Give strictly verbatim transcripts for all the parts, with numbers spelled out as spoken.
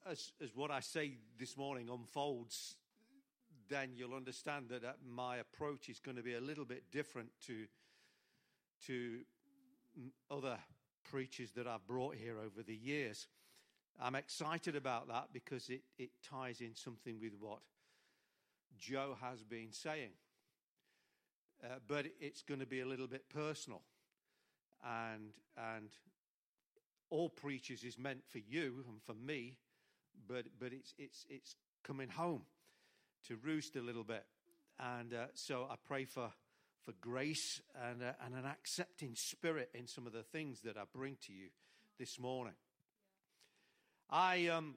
as, as what I say this morning unfolds, then you'll understand that uh, my approach is going to be a little bit different to to other preachers that I've brought here over the years. I'm excited about that because it, it ties in something with what Joe has been saying. Uh, but it's going to be a little bit personal. And and all preachers is meant for you and for me, but but it's it's it's coming home to roost a little bit. And uh, so I pray for for grace and uh, and an accepting spirit in some of the things that I bring to you this morning. I um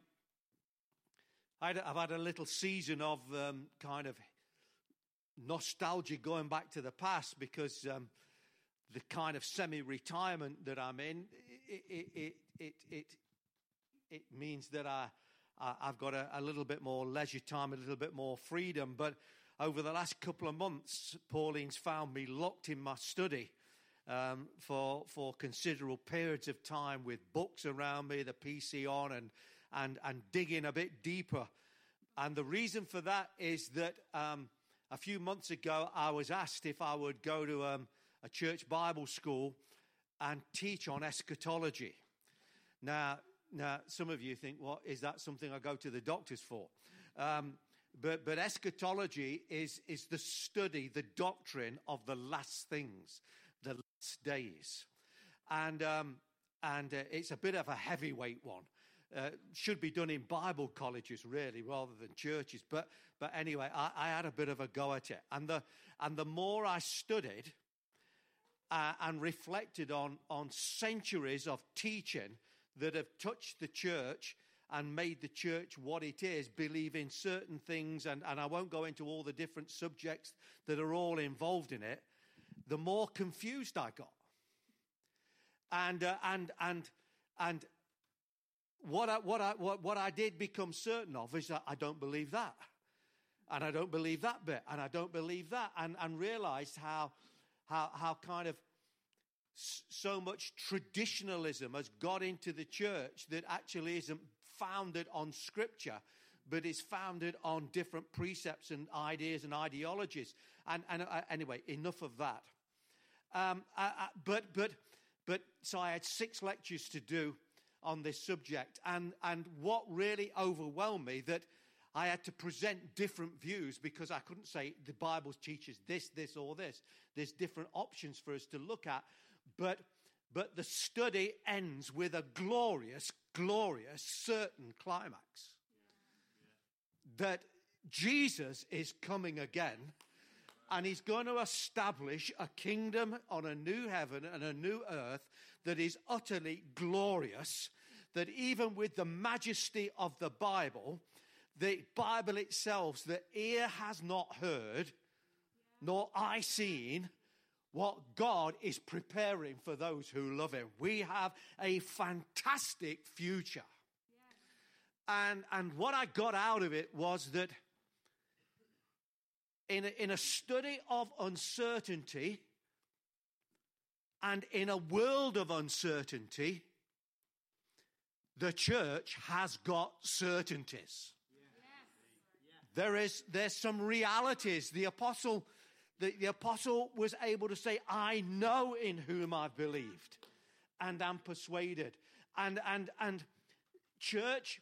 I've had a little season of um, kind of nostalgia going back to the past because um, the kind of semi-retirement that I'm in, it it it it it means that I I've got a, a little bit more leisure time, a little bit more freedom. But over the last couple of months, Pauline's found me locked in my study um, for for considerable periods of time with books around me, the P C on, and and and digging a bit deeper. And the reason for that is that um, a few months ago, I was asked if I would go to um, a church Bible school and teach on eschatology. Now, now, some of you think, well, is that something I go to the doctors for? Um, but but eschatology is is the study, the doctrine of the last things, the last days, and um, and uh, it's a bit of a heavyweight one. Uh, should be done in Bible colleges, really, rather than churches. But but anyway, I, I had a bit of a go at it, and the and the more I studied uh, and reflected on on centuries of teaching that have touched the church and made the church what it is, believe in certain things, and, and I won't go into all the different subjects that are all involved in it, the more confused I got. And uh, and and and what I what I what, what I did become certain of is that I don't believe that. And I don't believe that bit, and I don't believe that, and, and realized how how how kind of so much traditionalism has got into the church that actually isn't founded on Scripture, but is founded on different precepts and ideas and ideologies. And, and uh, anyway, enough of that. Um, uh, uh, but but but so I had six lectures to do on this subject, and and what really overwhelmed me that I had to present different views because I couldn't say the Bible teaches this, this, or this. There's different options for us to look at. But but the study ends with a glorious, glorious, certain climax. Yeah. Yeah. That Jesus is coming again, and he's going to establish a kingdom on a new heaven and a new earth that is utterly glorious, that even with the majesty of the Bible, the Bible itself, the ear has not heard, nor eye seen, what God is preparing for those who love him. We have a fantastic future. Yes. And, and what I got out of it was that in a, in a study of uncertainty and in a world of uncertainty, the church has got certainties. Yes. There is, there's some realities. The apostle The, the apostle was able to say, I know in whom I've believed and am persuaded. And, and, and church,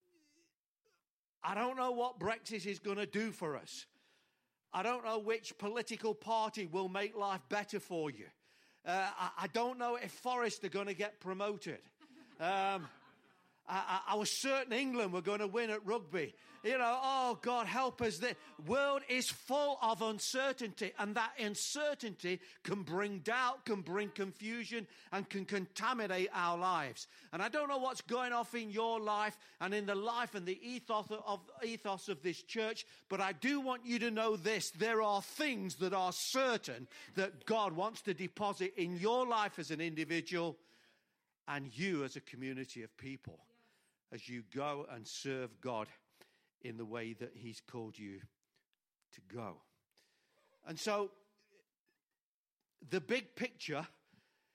I don't know what Brexit is going to do for us. I don't know which political party will make life better for you. Uh, I, I don't know if Forest are going to get promoted. Um, I, I was certain England were going to win at rugby. You know, oh, God, help us. The world is full of uncertainty, and that uncertainty can bring doubt, can bring confusion, and can contaminate our lives. And I don't know what's going off in your life and in the life and the ethos of, ethos of this church, but I do want you to know this. There are things that are certain that God wants to deposit in your life as an individual and you as a community of people, as you go and serve God in the way that he's called you to go. And so the big picture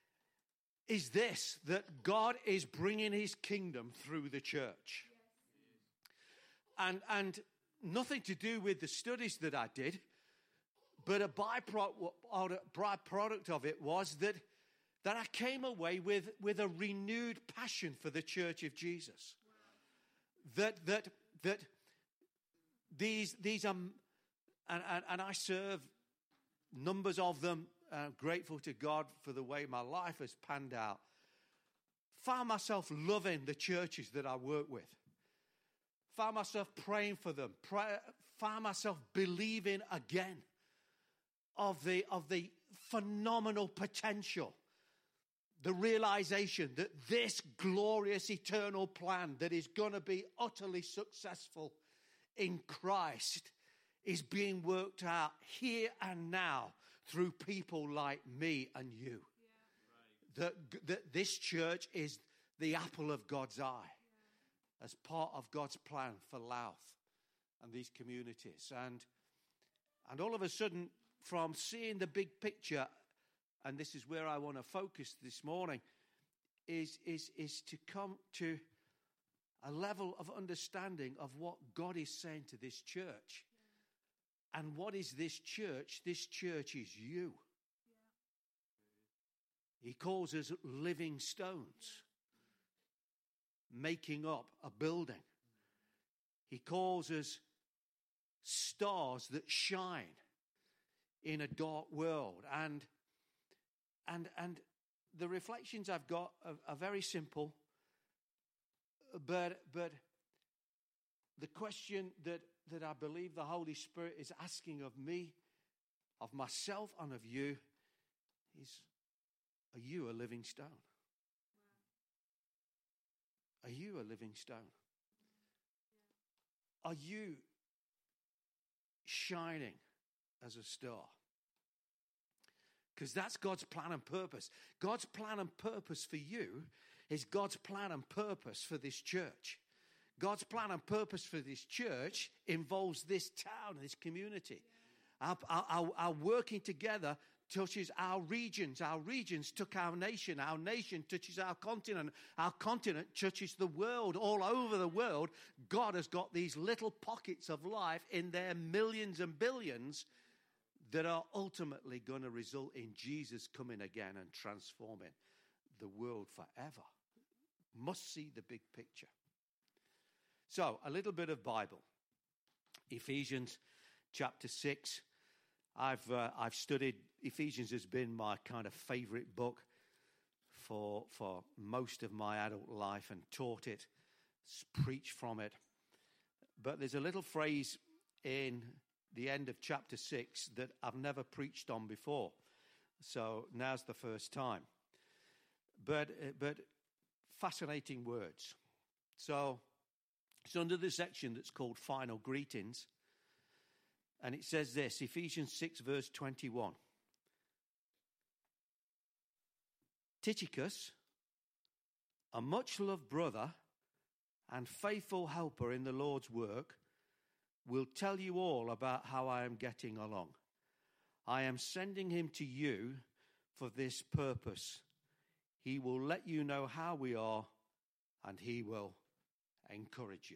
is this, that God is bringing his kingdom through the church. and, and nothing to do with the studies that I did, but a byproduct, byproduct of it was that, that I came away with, with a renewed passion for the Church of Jesus. Wow. That, that, that these, these are, and, and, and I serve numbers of them. I'm grateful to God for the way my life has panned out. Found myself loving the churches that I work with. Found myself praying for them. Pray, found myself believing again of the, of the phenomenal potential. The realization that this glorious eternal plan that is going to be utterly successful in Christ is being worked out here and now through people like me and you. Yeah. Right. That, that this church is the apple of God's eye, yeah, as part of God's plan for Louth and these communities. And, and all of a sudden, from seeing the big picture, and this is where I want to focus this morning, is, is, is to come to a level of understanding of what God is saying to this church. And what is this church? This church is you. Yeah. He calls us living stones, making up a building. He calls us stars that shine in a dark world. And and and the reflections I've got are, are very simple, but but the question that that I believe the Holy Spirit is asking of me, of myself, and of you is, are you a living stone? Wow. Are you a living stone? Yeah. Are you shining as a star? Because that's God's plan and purpose. God's plan and purpose for you is God's plan and purpose for this church. God's plan and purpose for this church involves this town, this community. Yeah. Our, our, our working together touches our regions. Our regions took our nation. Our nation touches our continent. Our continent touches the world. All over the world, God has got these little pockets of life in their millions and billions that are ultimately going to result in Jesus coming again and transforming the world forever. Must see the big picture. So, a little bit of Bible. Ephesians chapter six. I've uh, I've studied, Ephesians has been my kind of favorite book for for most of my adult life, and taught it, preached from it. But there's a little phrase in the end of chapter six that I've never preached on before. So, now's the first time. But but fascinating words. So, it's under the section that's called Final Greetings. And it says this, Ephesians six, verse twenty-one. Tychicus, a much-loved brother and faithful helper in the Lord's work, will tell you all about how I am getting along. I am sending him to you for this purpose. He will let you know how we are, and he will encourage you.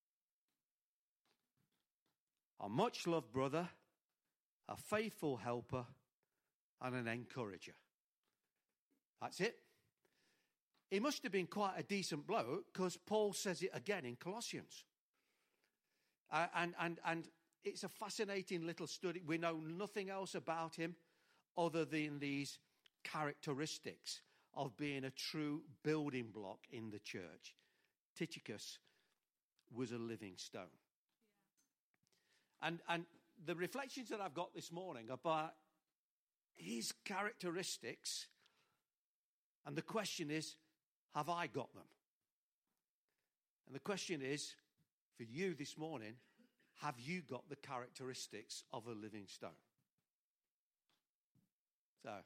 A much-loved brother, a faithful helper, and an encourager. That's it. He must have been quite a decent bloke, because Paul says it again in Colossians. Uh, and, and, and it's a fascinating little study. We know nothing else about him other than these characteristics of being a true building block in the church. Tychicus was a living stone. Yeah. And and the reflections that I've got this morning about his characteristics, and the question is, have I got them? And the question is, for you this morning, have you got the characteristics of a living stone? So, a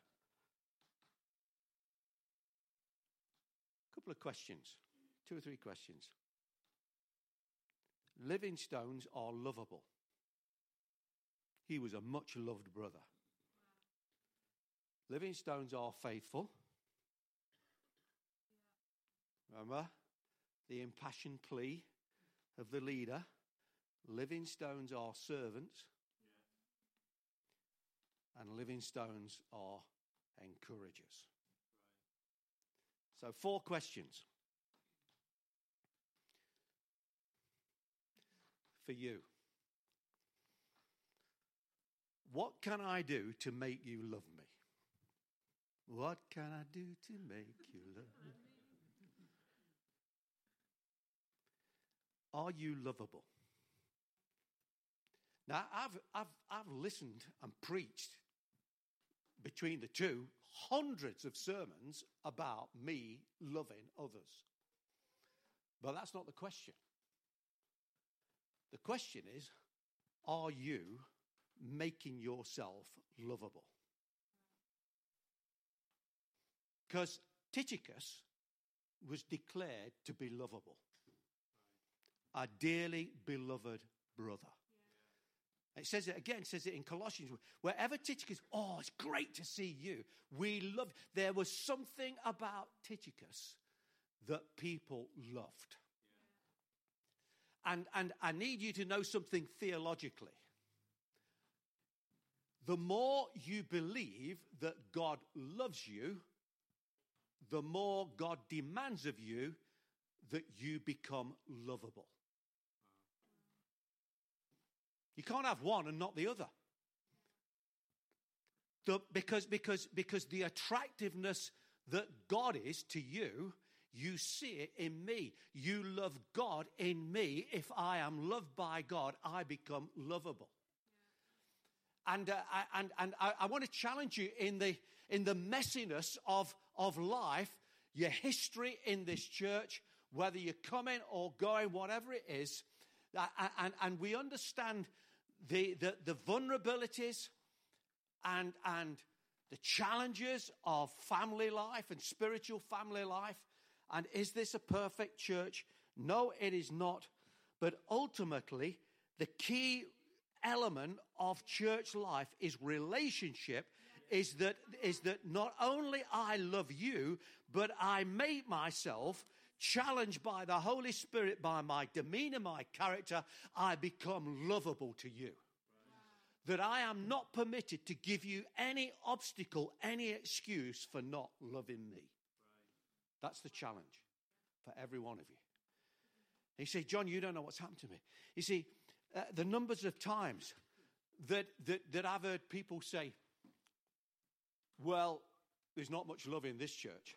couple of questions. Two or three questions. Living stones are lovable. He was a much loved brother. Wow. Living stones are faithful. Yeah. Remember the impassioned plea of the leader. Living stones are servants, and living stones are encouragers. So, four questions for you. What can I do to make you love me? What can I do to make you love me? Are you lovable? Now, I've, I've, I've listened and preached between the two hundreds of sermons about me loving others. But that's not the question. The question is, are you making yourself lovable? Because Tychicus was declared to be lovable. A dearly beloved brother. Yeah. It says it again, it says it in Colossians. Wherever Tychicus, oh, it's great to see you. We love. There was something about Tychicus that people loved. Yeah. And, and I need you to know something theologically. The more you believe that God loves you, the more God demands of you that you become lovable. You can't have one and not the other. The, because, because, because the attractiveness that God is to you, you see it in me. You love God in me. If I am loved by God, I become lovable. Yeah. And, uh, I, and, and I, I want to challenge you in the, in the messiness of, of life, your history in this church, whether you're coming or going, whatever it is, and, and we understand the, the, the vulnerabilities and, and the challenges of family life and spiritual family life. And is this a perfect church? No, it is not. But ultimately, the key element of church life is relationship. Is that, is that not only I love you, but I make myself challenged by the Holy Spirit, by my demeanor, my character, I become lovable to you. Right. That I am not permitted to give you any obstacle, any excuse for not loving me. Right. That's the challenge for every one of you. You say, John, you don't know what's happened to me. You see, uh, the numbers of times that, that, that I've heard people say, well, there's not much love in this church.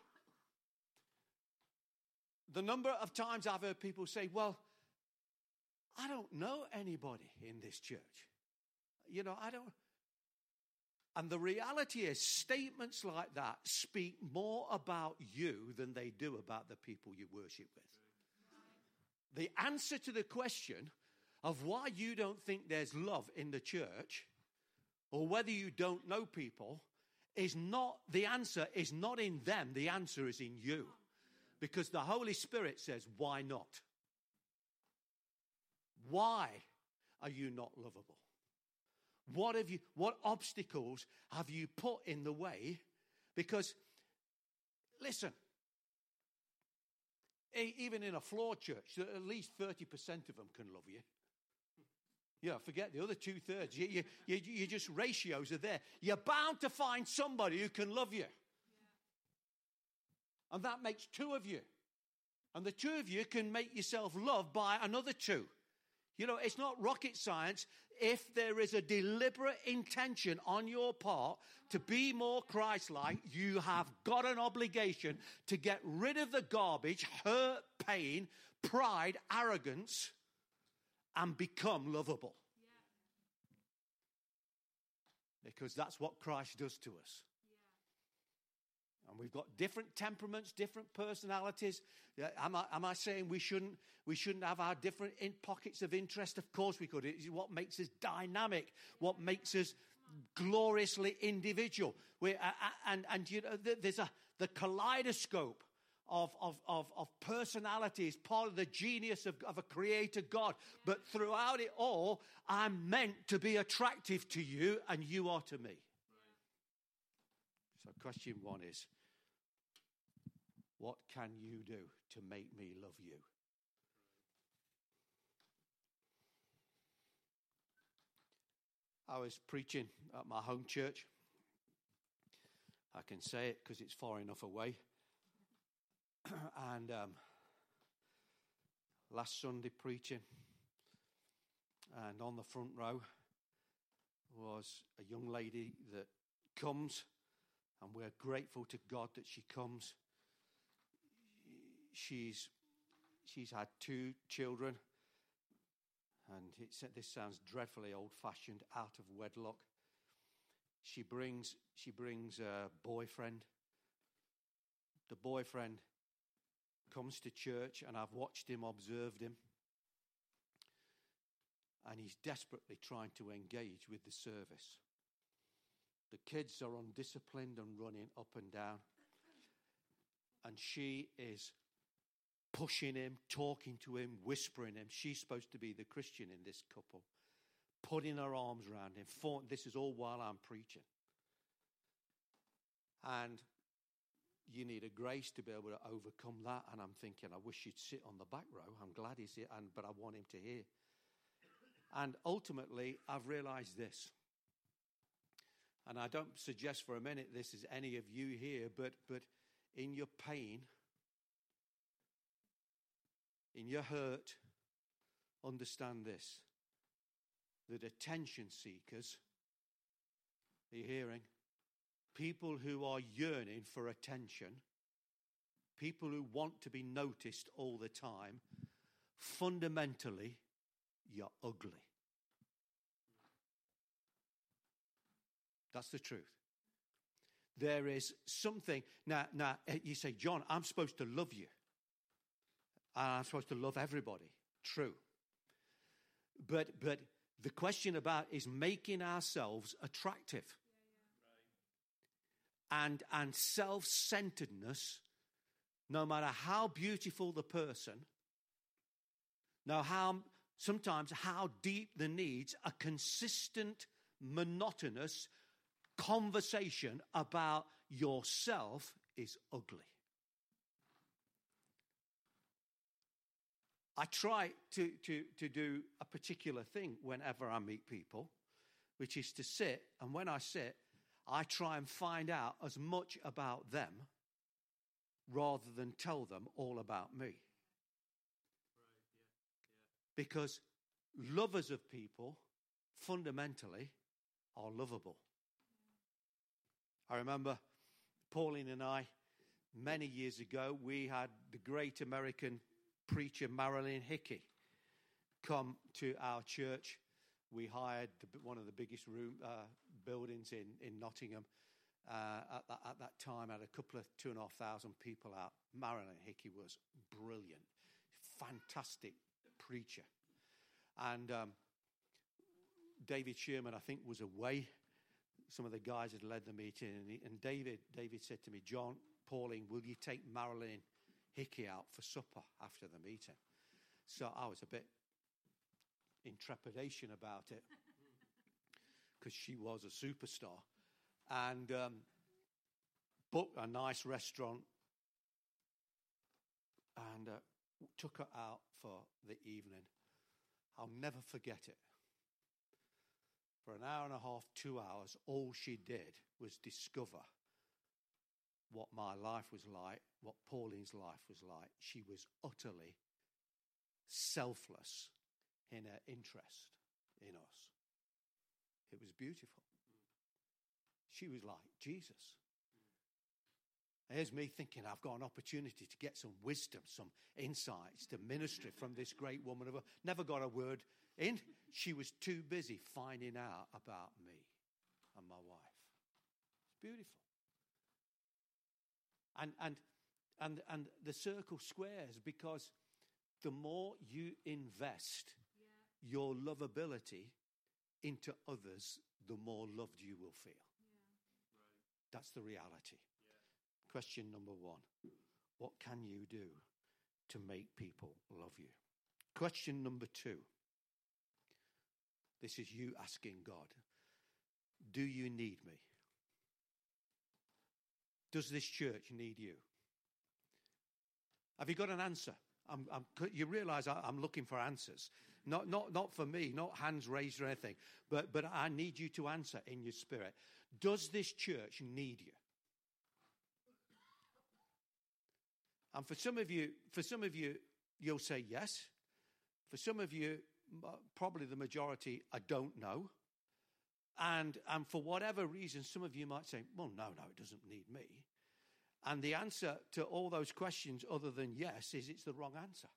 The number of times I've heard people say, well, I don't know anybody in this church. You know, I don't. And the reality is, statements like that speak more about you than they do about the people you worship with. The answer to the question of why you don't think there's love in the church, or whether you don't know people, is not, the answer is not in them. The answer is in you. Because the Holy Spirit says, why not? Why are you not lovable? What have you, what obstacles have you put in the way? Because, listen, even in a flawed church, at least thirty percent of them can love you. Yeah, forget the other two-thirds. You, you, you, you just ratios are there. You're bound to find somebody who can love you. Yeah. And that makes two of you. And the two of you can make yourself loved by another two. You know, it's not rocket science. If there is a deliberate intention on your part to be more Christ-like, you have got an obligation to get rid of the garbage, hurt, pain, pride, arrogance, and become lovable. Yeah. Because that's what Christ does to us. Yeah. And we've got different temperaments, different personalities. Yeah, am I, am I saying we shouldn't, we shouldn't have our different in pockets of interest? Of course we could. It's what makes us dynamic, what makes us gloriously individual. We, uh, and, and you know, there's a, the kaleidoscope Of, of, of, of personality is part of the genius of, of a creator God. But throughout it all, I'm meant to be attractive to you and you are to me. Right. So question one is, what can you do to make me love you? I was preaching at my home church. I can say it because it's far enough away. and um, last Sunday preaching, and on the front row was a young lady that comes, and we're grateful to God that she comes. She's she's had two children, and it, this sounds dreadfully old-fashioned, out of wedlock. She brings she brings a boyfriend. The boyfriend comes to church, and I've watched him, observed him, and he's desperately trying to engage with the service. The kids are undisciplined and running up and down, and she is pushing him, talking to him, whispering him. She's supposed to be the Christian in this couple, putting her arms around him. For, this is all while I'm preaching. And you need a grace to be able to overcome that. And I'm thinking, I wish you'd sit on the back row. I'm glad he's here, and, but I want him to hear. And ultimately, I've realized this. And I don't suggest for a minute this is any of you here, but, but in your pain, in your hurt, understand this, that attention seekers, are you hearing? People who are yearning for attention, people who want to be noticed all the time, fundamentally, you're ugly. That's the truth. There is something. Now, now you say, John, I'm supposed to love you. I'm supposed to love everybody. True. But but the question about is making ourselves attractive. Yeah, yeah. And, and self-centeredness, no matter how beautiful the person, no how sometimes how deep the needs, a consistent, monotonous conversation about yourself is ugly. I try to, to, to do a particular thing whenever I meet people, which is to sit, and when I sit, I try and find out as much about them rather than tell them all about me. Right, yeah, yeah. Because lovers of people fundamentally are lovable. I remember Pauline and I, many years ago, we had the great American preacher Marilyn Hickey come to our church. We hired the, one of the biggest room uh, buildings in, in Nottingham. Uh, at, that, at that time, had a couple of two and a half thousand people out. Marilyn Hickey was brilliant, fantastic preacher. And um, David Sherman, I think, was away. Some of the guys had led the meeting, and, he, and David, David said to me, John, Pauline, will you take Marilyn Hickey out for supper after the meeting? So I was a bit in trepidation about it because she was a superstar, and um, booked a nice restaurant and uh, took her out for the evening. I'll never forget it. For an hour and a half, two hours, all she did was discover what my life was like, what Pauline's life was like. She was utterly selfless in her interest in us. It was beautiful. She was like Jesus. Here's me thinking I've got an opportunity to get some wisdom, some insights to ministry from this great woman. Of never got a word in. She was too busy finding out about me and my wife. It's beautiful. And and and and the circle squares, because the more you invest yeah. your lovability into others, the more loved you will feel. Yeah. Right. That's the reality. Yeah. Question number one. What can you do to make people love you? Question number two. This is you asking God, do you need me? Does this church need you? Have you got an answer? I'm, I'm, you realize I, I'm looking for answers. Not, not, not for me, not hands raised or anything. But, but I need you to answer in your spirit. Does this church need you? And for some of you, for some of you, you'll say yes. For some of you, probably the majority, I don't know. And, and for whatever reason, some of you might say, well, no, no, it doesn't need me. And the answer to all those questions other than yes is it's the wrong answer.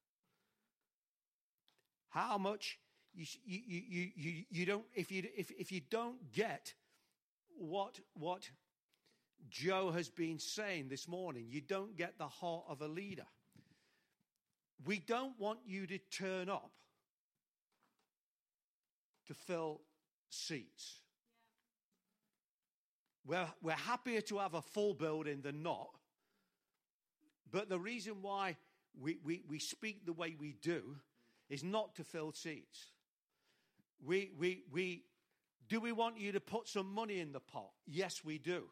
How much you you you you, you don't if you if if you don't get what what Joe has been saying this morning, you don't get the heart of a leader. We don't want you to turn up to fill seats. We're, we're happier to have a full building than not. But the reason why we, we, we speak the way we do is not to fill seats. We, we, we, do we want you to put some money in the pot? Yes, we do.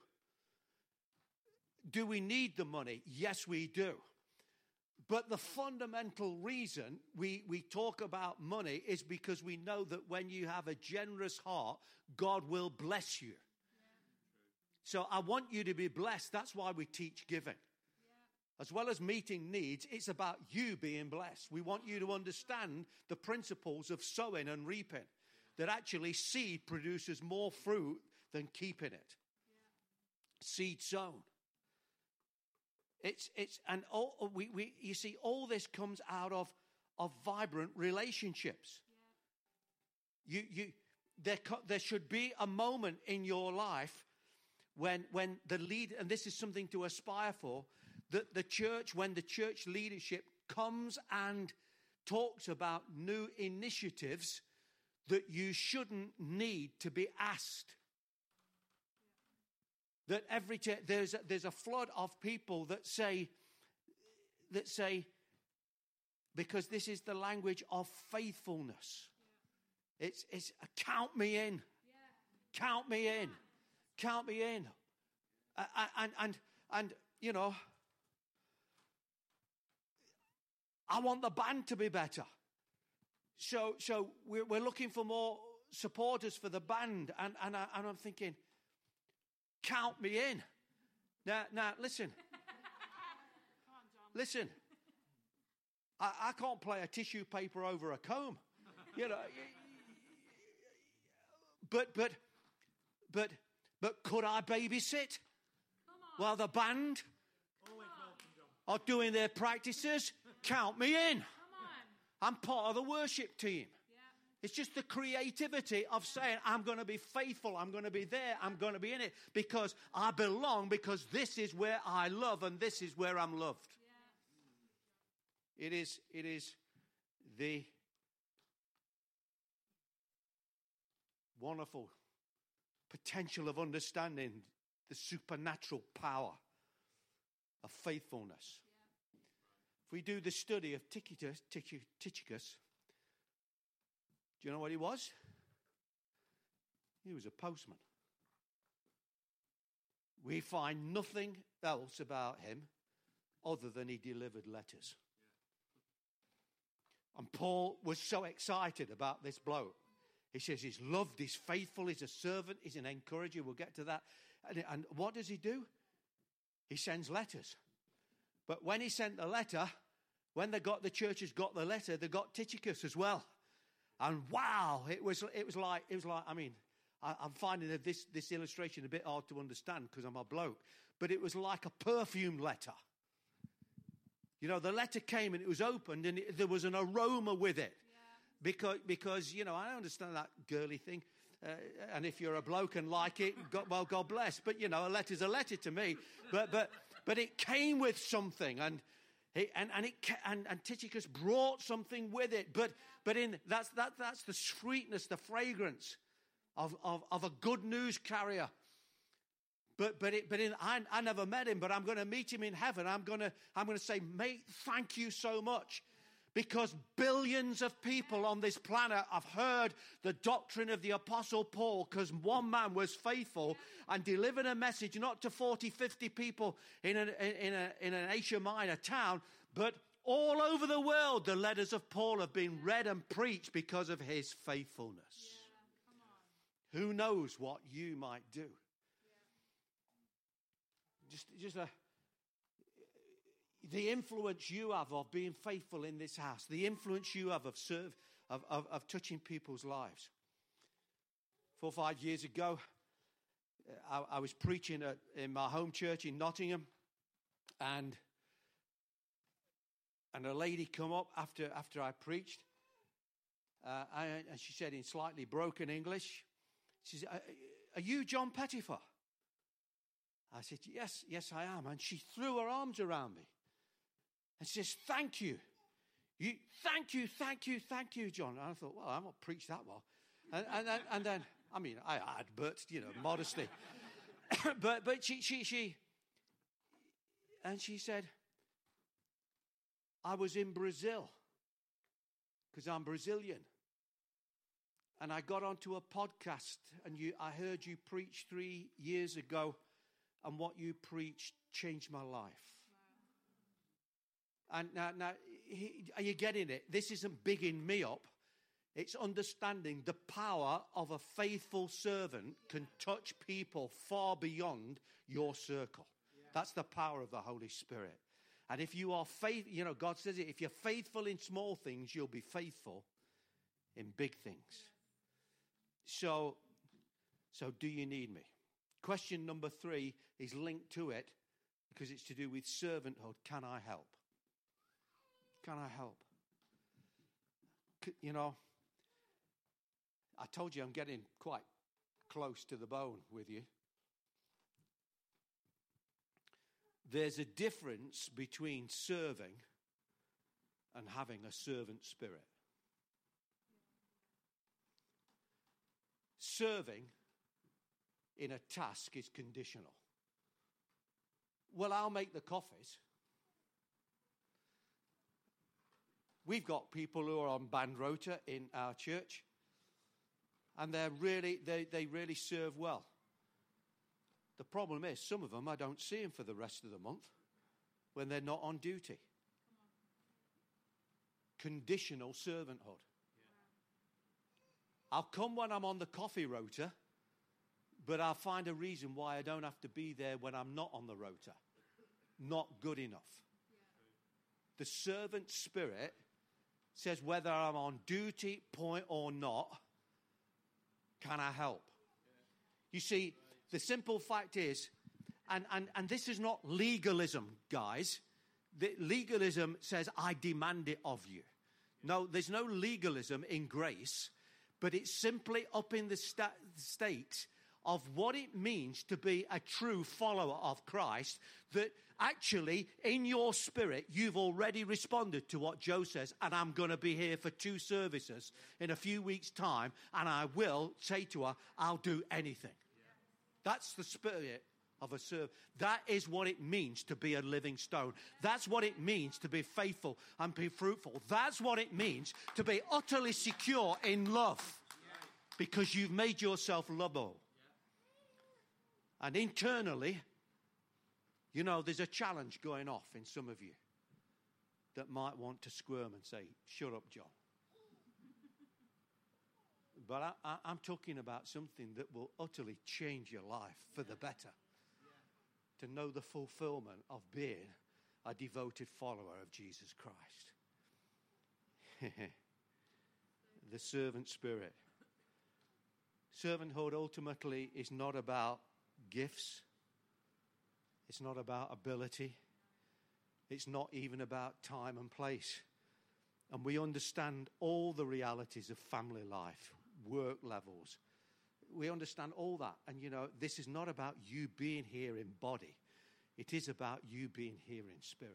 Do we need the money? Yes, we do. But the fundamental reason we, we talk about money is because we know that when you have a generous heart, God will bless you. So I want you to be blessed. That's why we teach giving. Yeah. As well as meeting needs, it's about you being blessed. We want you to understand the principles of sowing and reaping. Yeah. That actually seed produces more fruit than keeping it. Yeah. Seed sown. It's it's and all we, we you see all this comes out of, of vibrant relationships. Yeah. You you there there should be a moment in your life When when the lead, and this is something to aspire for, that the church, when the church leadership comes and talks about new initiatives, that you shouldn't need to be asked. That every t- there's a, there's a flood of people that say that say because this is the language of faithfulness. Yeah. It's it's uh, count me in, yeah. count me in. Count me in. Uh, and, and, and, you know, I want the band to be better. So, so we're, we're looking for more supporters for the band. And, and, I, and I'm thinking, count me in. Now, now listen. Listen. I, I can't play a tissue paper over a comb. You know. But, but, but, But could I babysit while the band are doing their practices? Count me in. I'm part of the worship team. Yeah. It's just the creativity of saying, I'm going to be faithful. I'm going to be there. I'm going to be in it because I belong, because this is where I love and this is where I'm loved. Yeah. It is, it is the wonderful potential of understanding the supernatural power of faithfulness. Yeah. If we do the study of Tychicus, Tychicus, do you know what he was? He was a postman. We find nothing else about him other than he delivered letters. Yeah. And Paul was so excited about this bloke. He says he's loved, he's faithful, he's a servant, he's an encourager. We'll get to that. And, and what does he do? He sends letters. But when he sent the letter, when they got the churches got the letter, they got Tychicus as well. And wow, it was it was like it was like I mean, I, I'm finding this this illustration a bit hard to understand because I'm a bloke. But it was like a perfume letter. You know, the letter came and it was opened and it, there was an aroma with it. Because, because you know, I understand that girly thing. Uh, and if you're a bloke and like it, God, well, God bless. But, you know, a letter's a letter to me. But but but it came with something. And he, and and it and, and Tychicus brought something with it. But but in that's that that's the sweetness, the fragrance of, of, of a good news carrier. But but it, but in, I, I never met him, but I'm going to meet him in heaven. I'm going to I'm going to say, mate, thank you so much. Because billions of people on this planet have heard the doctrine of the Apostle Paul, because one man was faithful and delivered a message not to forty, fifty people in, a, in, a, in an Asia Minor town, but All over the world, the letters of Paul have been read and preached because of his faithfulness. Yeah, who knows what you might do? Yeah. Just, just a, the influence you have of being faithful in this house, the influence you have of serve, of, of, of touching people's lives. Four or five years ago, I, I was preaching at, in my home church in Nottingham, and and a lady come up after after I preached, uh, and, and she said in slightly broken English, she said, "Are you John Pettifer?" I said, "Yes, yes, I am." And she threw her arms around me and says, "Thank you, you, thank you, thank you, thank you, John." And I thought, well, I'm not preached that well, and and then, and then I mean, I had, but you know, modesty, but but she she she, and she said, "I was in Brazil because I'm Brazilian, and I got onto a podcast, and you, I heard you preach three years ago, and what you preached changed my life." Wow. And now, now, are you getting it? This isn't bigging me up. It's understanding the power of a faithful servant can touch people far beyond your circle. Yeah. That's the power of the Holy Spirit. And if you are faith, you know, God says it, if you're faithful in small things, you'll be faithful in big things. So, so do you need me? Question number three is linked to it because it's to do with servanthood. Can I help? Can I help? You know, I told you I'm getting quite close to the bone with you. There's a difference between serving and having a servant spirit. Serving in a task is conditional. Well, I'll make the coffees. We've got people who are on band rota in our church, and they're really they, they really serve well. The problem is, some of them I don't see them for the rest of the month when they're not on duty. Conditional servanthood. I'll come when I'm on the coffee rota, but I'll find a reason why I don't have to be there when I'm not on the rota. Not good enough. The servant spirit says whether I'm on duty, point or not, can I help? You see, the simple fact is, and, and, and this is not legalism, guys. The legalism says, I demand it of you. No, there's no legalism in grace, but it's simply upping the sta- stakes of what it means to be a true follower of Christ, that actually in your spirit you've already responded to what Joe says, and I'm going to be here for two services in a few weeks' time, and I will say to her, I'll do anything. That's the spirit of a servant. That is what it means to be a living stone. That's what it means to be faithful and be fruitful. That's what it means to be utterly secure in love, because you've made yourself lovable. And internally, you know, there's a challenge going off in some of you that might want to squirm and say, shut up, John. But I, I, I'm talking about something that will utterly change your life for the better. Yeah. To know the fulfillment of being a devoted follower of Jesus Christ. The servant spirit. Servanthood ultimately is not about gifts. It's not about ability. It's not even about time and place. And we understand all the realities of family life, work levels. We understand all that. And, you know, this is not about you being here in body. It is about you being here in spirit.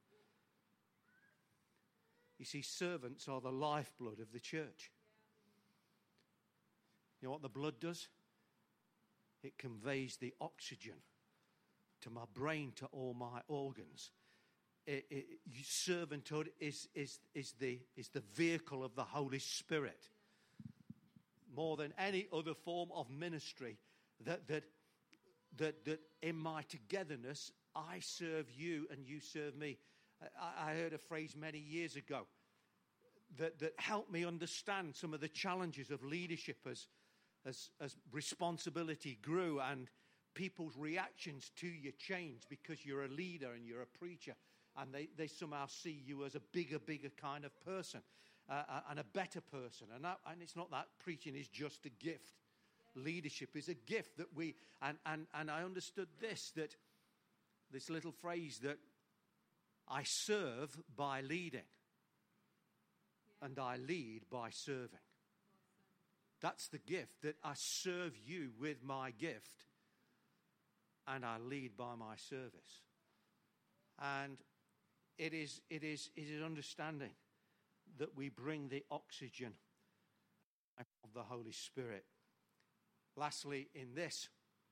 You see, servants are the lifeblood of the church. You know what the blood does? It conveys the oxygen to my brain, to all my organs. It, it, servanthood is, is, is, the, is the vehicle of the Holy Spirit. More than any other form of ministry, that, that, that, that in my togetherness, I serve you and you serve me. I, I heard a phrase many years ago that, that helped me understand some of the challenges of leadership as, as, as responsibility grew and people's reactions to you changed because you're a leader and you're a preacher, and they, they somehow see you as a bigger, bigger kind of person uh, and a better person. And, that, and it's not that preaching is just a gift. Leadership is a gift that we, and, and, and I understood this, that this little phrase that I serve by leading and I lead by serving. That's the gift, that I serve you with my gift and I lead by my service. And it is, it is, it is understanding that we bring the oxygen of the Holy Spirit. Lastly, in this,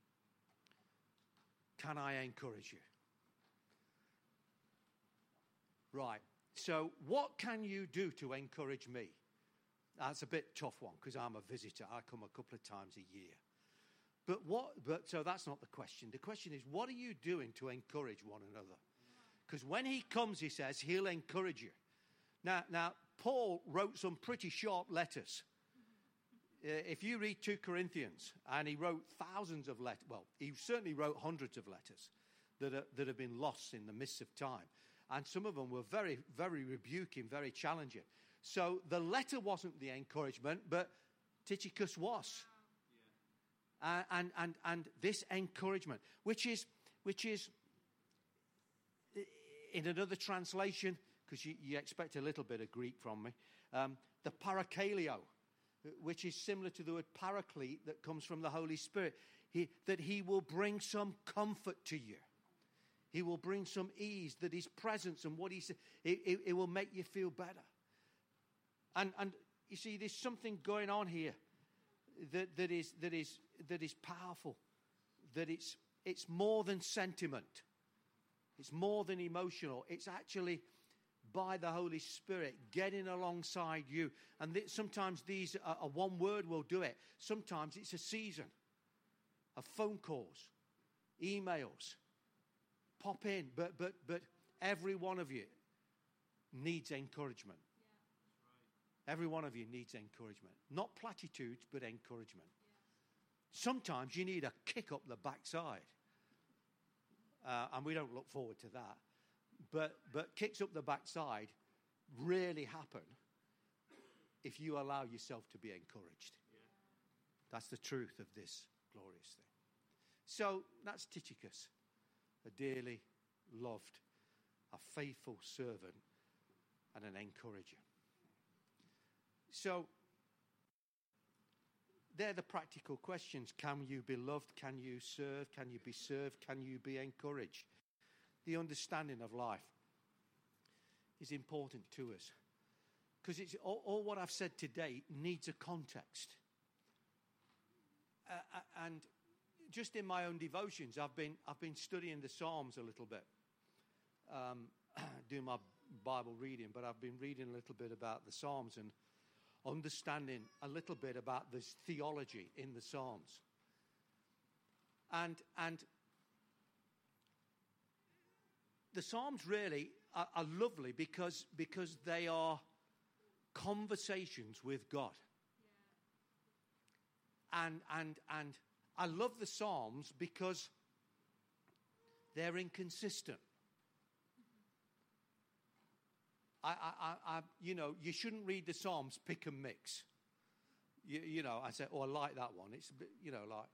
can I encourage you? Right. So what can you do to encourage me? That's a bit tough one because I'm a visitor. I come a couple of times a year. But what, but so that's not the question. The question is, what are you doing to encourage one another? Because when he comes, he says, he'll encourage you. Now, now, Paul wrote some pretty sharp letters. Uh, if you read Second Corinthians, and he wrote thousands of letters, well, he certainly wrote hundreds of letters that, are, that have been lost in the midst of time. And some of them were very, very rebuking, very challenging. So the letter wasn't the encouragement, but Tychicus was. Yeah. Uh, and, and, and this encouragement, which is, which is in another translation, because you, you expect a little bit of Greek from me, um, the parakaleo, which is similar to the word paraclete that comes from the Holy Spirit, he, that he will bring some comfort to you. He will bring some ease, that his presence and what he said, it, it, it will make you feel better. And, and you see, there's something going on here that, that, is, that, is, that is powerful, that it's, it's more than sentiment. It's more than emotional. It's actually by the Holy Spirit getting alongside you. And th- sometimes these, uh, a one word will do it. Sometimes it's a season of phone calls, emails. Pop in, but but but every one of you needs encouragement. Yeah. Right. Every one of you needs encouragement. Not platitudes, but encouragement. Yeah. Sometimes you need a kick up the backside. Uh, and we don't look forward to that. But but kicks up the backside really happen if you allow yourself to be encouraged. Yeah. That's the truth of this glorious thing. So that's Tychicus. A dearly loved, a faithful servant, and an encourager. So, they're the practical questions. Can you be loved? Can you serve? Can you be served? Can you be encouraged? The understanding of life is important to us. Because it's all, all what I've said today needs a context. Uh, and just in my own devotions, I've been I've been studying the Psalms a little bit, um, doing my Bible reading, but I've been reading a little bit about the Psalms and understanding a little bit about this theology in the Psalms. And and the Psalms really are, are lovely because because they are conversations with God. Yeah. And and and. I love the Psalms because they're inconsistent. I, I, I, you know, you shouldn't read the Psalms pick and mix. You, you know, I say, oh, I like that one. It's a bit, you know, like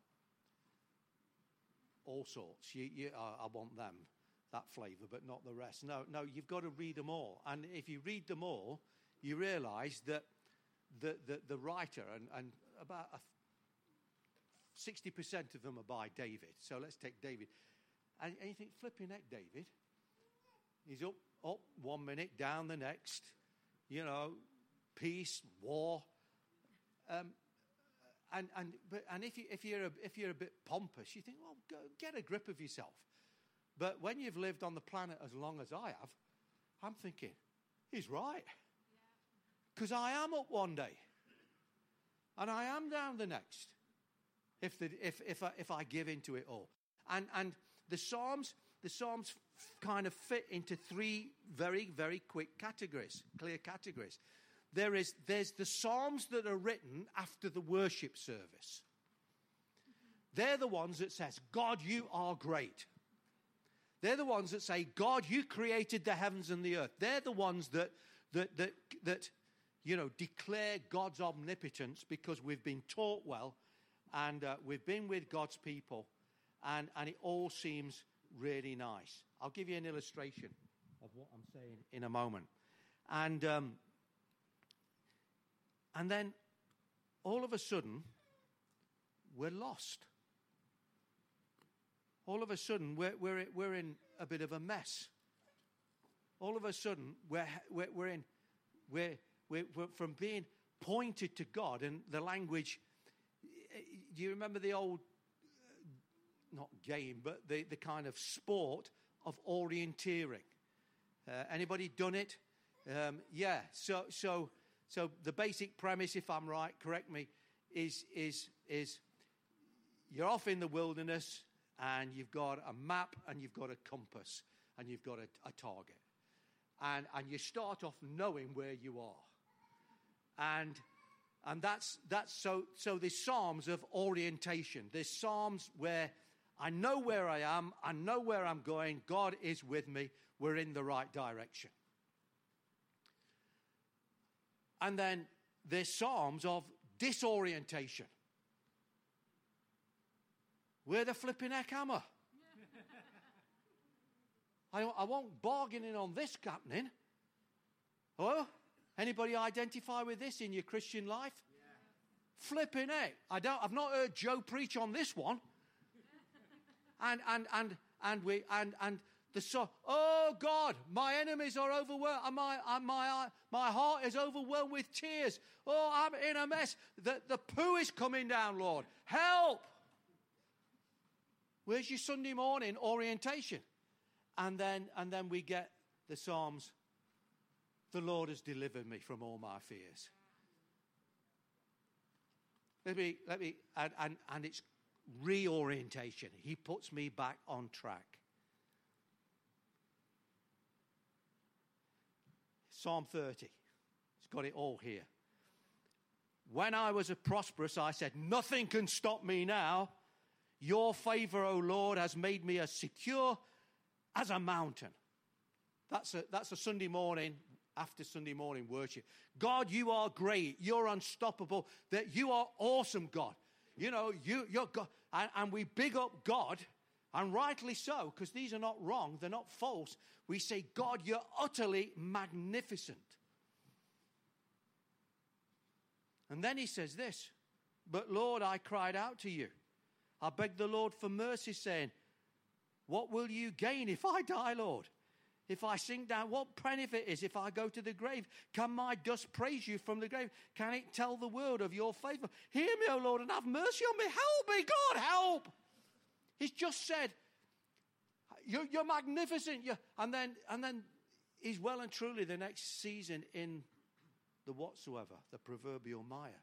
all sorts. You, you, uh, I want them, that flavour, but not the rest. No, no, you've got to read them all. And if you read them all, you realise that the, the, the writer, and, and about a sixty percent of them are by David. So let's take David. And, and you think, flipping heck, David. He's up, up one minute, down the next. You know, peace, war. Um, and and but and if you if you're a, if you're a bit pompous, you think, well, go, get a grip of yourself. But when you've lived on the planet as long as I have, I'm thinking, he's right. Because I am up one day, and I am down the next. If the, if if I, if I give into it all, and and the Psalms the Psalms kind of fit into three very, very quick categories, clear categories. There is, there's the Psalms that are written after the worship service. They're the ones that says, God, you are great. They're the ones that say, God, you created the heavens and the earth. They're the ones that, that, that, that, you know, declare God's omnipotence because we've been taught well and uh, we've been with God's people and, and it all seems really nice. I'll give you an illustration of what I'm saying in a moment. And, um, and then all of a sudden, we're lost. All of a sudden, we're, we're, we're in a bit of a mess. All of a sudden, we're, we're, we're in, we're, we're, we're from being pointed to God and the language. Do you remember the old, not game, but the, the kind of sport of orienteering? Uh, anybody done it? Um, yeah. So, so, so the basic premise, if I'm right, correct me, is, is, is you're off in the wilderness, and you've got a map, and you've got a compass, and you've got a, a target. And, and you start off knowing where you are. And, and that's, that's so, so there's Psalms of orientation. There's Psalms where I know where I am, I know where I'm going, God is with me, we're in the right direction. And then there's Psalms of disorientation. Where the flipping heck am I? I, I won't bargain in on this happening. Oh, anybody identify with this in your Christian life? Yeah. Flipping heck. I don't, I've not heard Joe preach on this one. and, and, and, and we, and, and the so, oh God, my enemies are overwhelmed. My, my, my heart is overwhelmed with tears. Oh, I'm in a mess. The, the poo is coming down, Lord. Help. Where's your Sunday morning orientation? And then, and then we get the Psalms. The Lord has delivered me from all my fears. Let me, let me, and, and, and it's reorientation. He puts me back on track. Psalm thirty. It's got it all here. When I was a prosperous, I said, nothing can stop me now. Your favor, O Lord, has made me as secure as a mountain. That's a, that's a Sunday morning, after Sunday morning worship. God, you are great. You're unstoppable. That you are awesome, God. You know, you, you're God. And, and we big up God, and rightly so, because these are not wrong. They're not false. We say, God, you're utterly magnificent. And then he says this, but Lord, I cried out to you. I begged the Lord for mercy, saying, what will you gain if I die, Lord? If I sink down, what benefit is if I go to the grave? Can my dust praise you from the grave? Can it tell the world of your favor? Hear me, O Lord, and have mercy on me. Help me, God, help. He's just said, you're, you're magnificent. You're, and then, and then he's well and truly the next season in the whatsoever, the proverbial mire.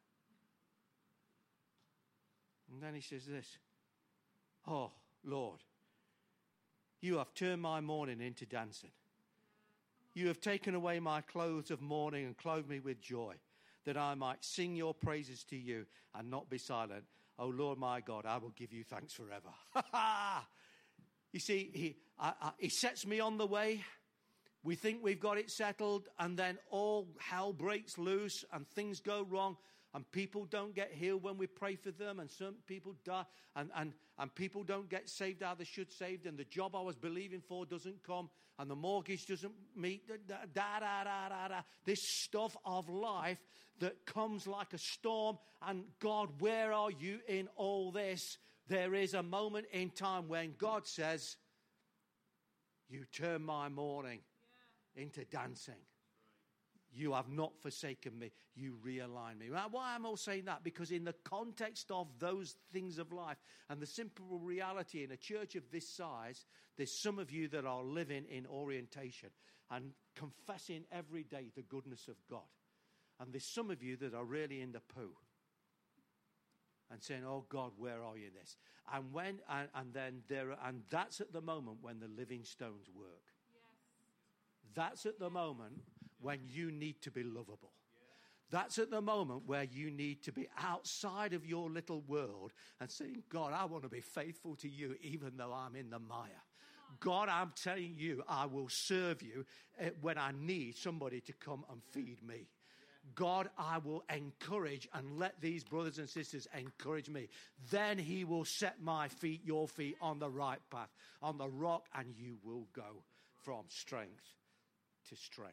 And then he says this, oh, Lord, you have turned my mourning into dancing. You have taken away my clothes of mourning and clothed me with joy, that I might sing your praises to you and not be silent. Oh, Lord, my God, I will give you thanks forever. You see, he, I, I, he sets me on the way. We think we've got it settled, and then all hell breaks loose and things go wrong. And people don't get healed when we pray for them, and some people die, and, and, and people don't get saved how they should saved, and the job I was believing for doesn't come, and the mortgage doesn't meet, da, da, da, da, da, da. This stuff of life that comes like a storm, and God, where are you in all this? There is a moment in time when God says, you turn my mourning yeah. into dancing. You have not forsaken me. You realign me. Why am I saying that? Because in the context of those things of life and the simple reality in a church of this size, there's some of you that are living in orientation and confessing every day the goodness of God. And there's some of you that are really in the poo. and saying, oh God, where are you in this? And when and, and then there and that's at the moment when the living stones work. Yes. That's at the moment when you need to be lovable. That's at the moment where you need to be outside of your little world and saying, God, I want to be faithful to you even though I'm in the mire. God, I'm telling you, I will serve you when I need somebody to come and feed me. God, I will encourage and let these brothers and sisters encourage me. Then he will set my feet, your feet, on the right path, on the rock, and you will go from strength to strength.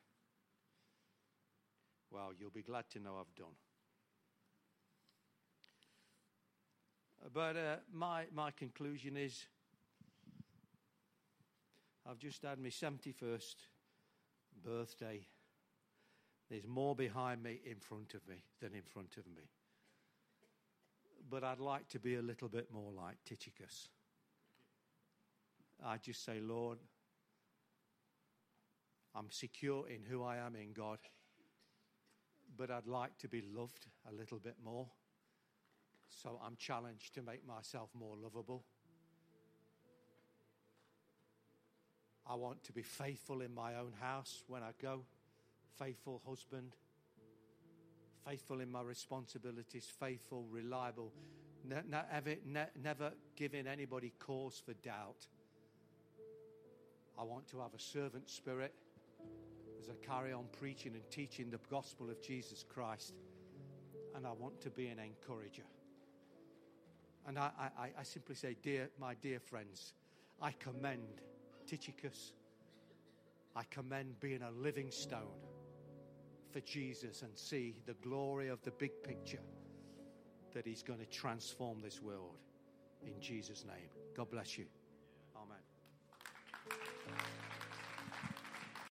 Well, you'll be glad to know I've done. But uh, my, my conclusion is, I've just had my seventy-first birthday. There's more behind me in front of me than in front of me. But I'd like to be a little bit more like Tychicus. I just say, Lord, I'm secure in who I am in God, but I'd like to be loved a little bit more. So I'm challenged to make myself more lovable. I want to be faithful in my own house when I go. Faithful husband. Faithful in my responsibilities. Faithful, reliable. Ne- ne- ever, ne- never giving anybody cause for doubt. I want to have a servant spirit as I carry on preaching and teaching the gospel of Jesus Christ. And I want to be an encourager. And I, I, I simply say, dear, my dear friends, I commend Tychicus. I commend being a living stone for Jesus and see the glory of the big picture that he's going to transform this world. In Jesus' name. God bless you.